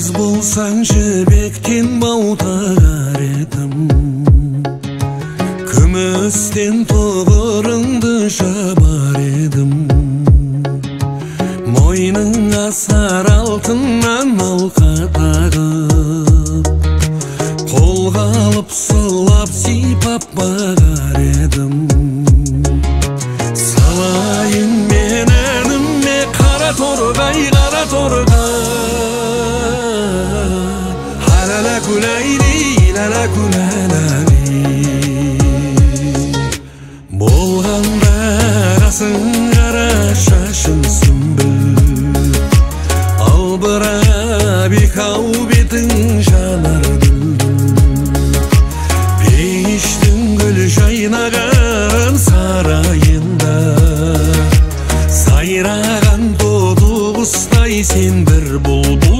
Қыз болсаң жібектен бау тағар едім, күмістен тұғырыңды жабар едім. Мойныңа сары алтыннан алқа тағып, қолға алып сылап сипап бағар едім. Салайын мен әніме қара торғай, қара торғай. Халала күләйли, лала күләләли. Болғанда қасың қара шашың сүмбіл, албырап екау бетің жанар дүлдүл. Пештің гүл жайнаған сарайында, сайраған тоты құстай сен бір бұлбұл.